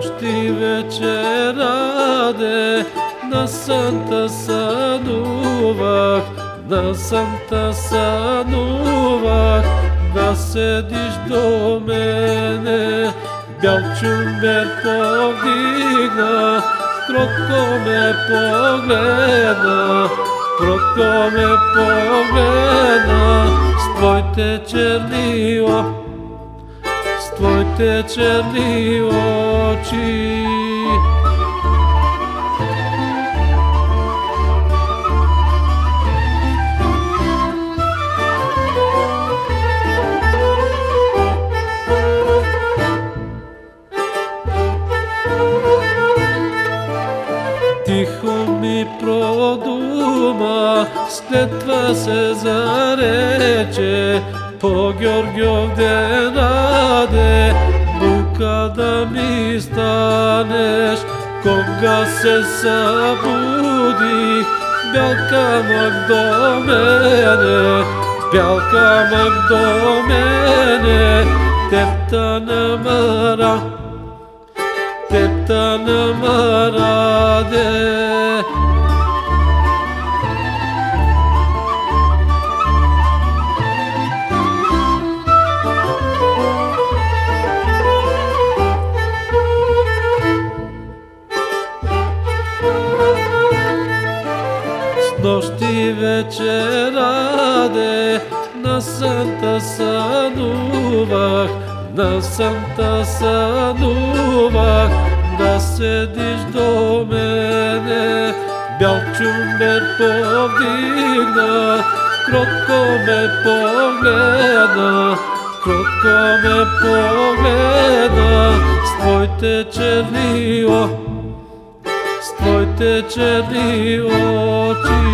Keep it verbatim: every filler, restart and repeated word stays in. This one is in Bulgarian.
Нощи вечераде, на сънта сънувах, на сънта сънувах, да седиш до мене. Бял чумер повдигна, кротко ме погледна, кротко ме погледна, с твоите черни, с твоите черни очи. Тихо ми продума, след това се зарече, по Георгиов ден раде, бука да ми станеш. Кога се събудих, бял камък до мене, бял камък до мене, теб та намара, теб та намараде. Нощи вечераде, на сънта сънувах, на сънта сънувах, да седиш до мене. Бял чумер повдигна, кротко ме погледна, кротко ме погледна, с твоите черни, с твоите черни очи.